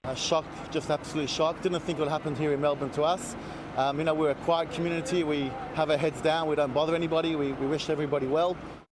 Shock, just absolute shock. Didn't think it would happen here in Melbourne to us. We're a quiet community. We have our heads down. We don't bother anybody. We wish everybody well.